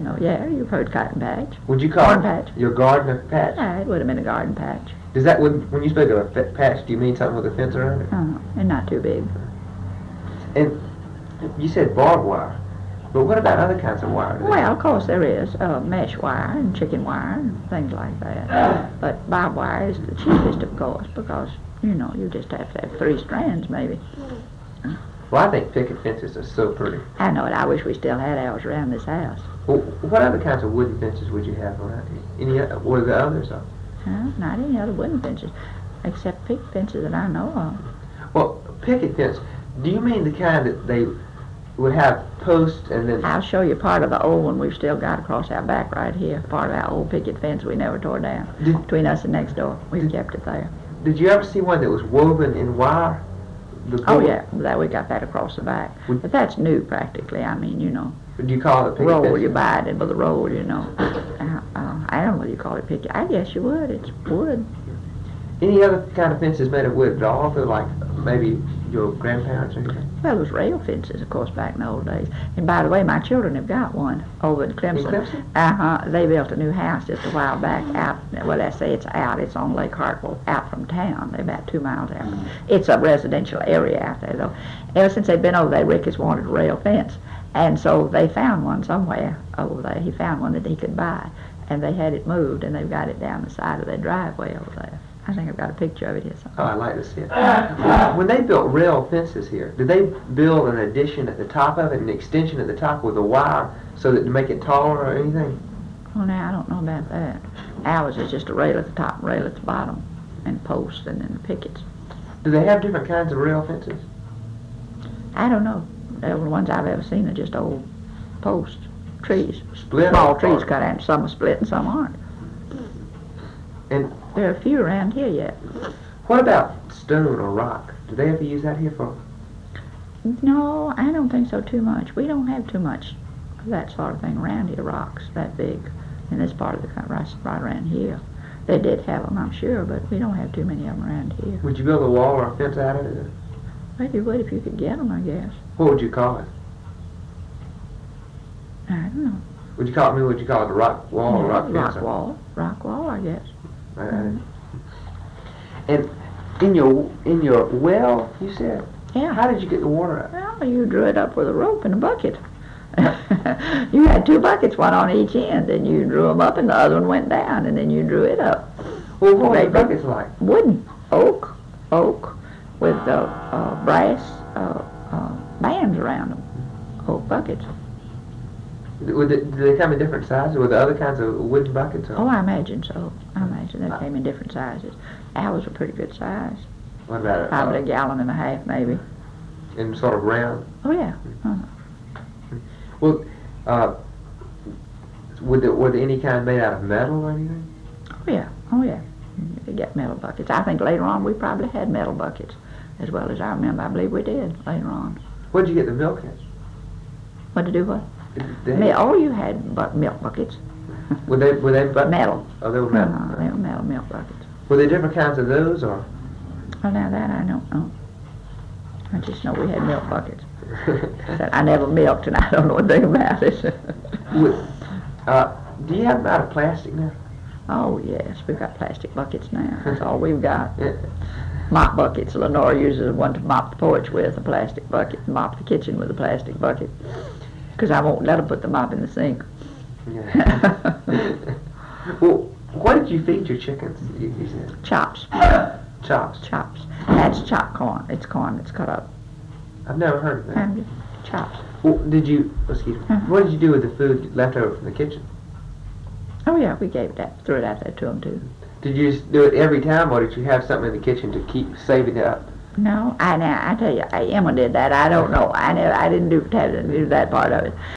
know. Yeah, you've heard cotton patch. Would you call Corn it patch. your garden patch? Yeah, it would have been a garden patch. Does that, when you speak of a patch, do you mean something with a fence around it? And not too big. And you said barbed wire, but what about other kinds of wire? Well, of course there is mesh wire and chicken wire and things like that. But barbed wire is the cheapest, of course, because, you know, you just have to have 3 strands maybe. Well, I think picket fences are so pretty. I know it. I wish we still had ours around this house. Well, what other kinds of wooden fences would you have around here? Were there others? Not any other wooden fences, except picket fences that I know of. Well, picket fence, do you mean the kind that they would have posts and then... I'll show you part of the old one we've still got across our back right here. Part of our old picket fence we never tore down. Between us and next door. We've kept it there. Did you ever see one that was woven in wire? Oh, yeah. We got that across the back. But that's new, practically. I mean, you know. Do you call it a picket roll, fence? you buy it with a roll, you know. I don't know what you call it, picket. I guess you would. It's wood. Any other kind of fences made of wood at all, for like maybe your grandparents or anything? Well, there was rail fences, of course, back in the old days. And by the way, my children have got one over in Clemson. In Clemson? They built a new house just a while back out. Well, I say it's out. It's on Lake Hartwell, out from town. They're about 2 miles out. It's a residential area out there, though. Ever since they've been over there, Rick has wanted a rail fence. And so they found one somewhere over there. He found one that he could buy. And they had it moved, and they've got it down the side of their driveway over there. I think I've got a picture of it here somewhere. Oh, I'd like to see it. When they built rail fences here, did they build an addition at the top of it, an extension at the top with a wire so that to make it taller or anything? Oh, now, I don't know about that. Ours is just a rail at the top and rail at the bottom, and posts and then the pickets. Do they have different kinds of rail fences? I don't know. The ones I've ever seen are just old posts, trees. Split? Small trees cut out, and some are split and some aren't. And there are a few around here yet. What about stone or rock? Do they ever use that here for? No, I don't think so too much. We don't have too much of that sort of thing around here, rocks that big in this part of the country, right around here. They did have them, I'm sure, but we don't have too many of them around here. Would you build a wall or a fence out of it? Well, you would if you could get them, I guess. What would you call it? I don't know. Would you call it a rock wall or rock fence? Rock wall, I guess. And in your well, you said? Yeah. How did you get the water out? Well, you drew it up with a rope and a bucket. You had 2 buckets, one on each end, and you drew them up, and the other one went down, and then you drew it up. Well, what were the buckets like? Wooden, oak, with brass bands around them. Oak buckets. Did they come in different sizes? Were there other kinds of wooden buckets? Oh, I imagine so. I imagine they came in different sizes. Ours were pretty good size. What about it? Probably a gallon and a half, maybe. And sort of round? Oh, yeah. Well, were there any kind made out of metal or anything? Oh, yeah. You get metal buckets. I think later on we probably had metal buckets, as well as I remember. I believe we did later on. Where'd you get the milk at? What to do what? You had milk buckets. Were they metal? Oh, they were metal. They were metal milk buckets. Were there different kinds of those, or? Well, now that I don't know. I just know we had milk buckets. I never milked, and I don't know a thing about it. Do you have them out of plastic now? Oh, yes. We've got plastic buckets now. That's all we've got. Mop buckets. Lenore uses one to mop the porch with, a plastic bucket, and mop the kitchen with a plastic bucket. Because I won't let her put the mop in the sink. Yeah. Well, what did you feed your chickens, you said? Chops. Chops? Chops. That's chopped corn. It's corn that's cut up. I've never heard of that. And chops. Well, what did you do with the food left over from the kitchen? Oh, yeah, we threw it out there to them, too. Did you just do it every time, or did you have something in the kitchen to keep saving it up? No, I tell you, Emma did that. I don't know. I didn't do that part of it.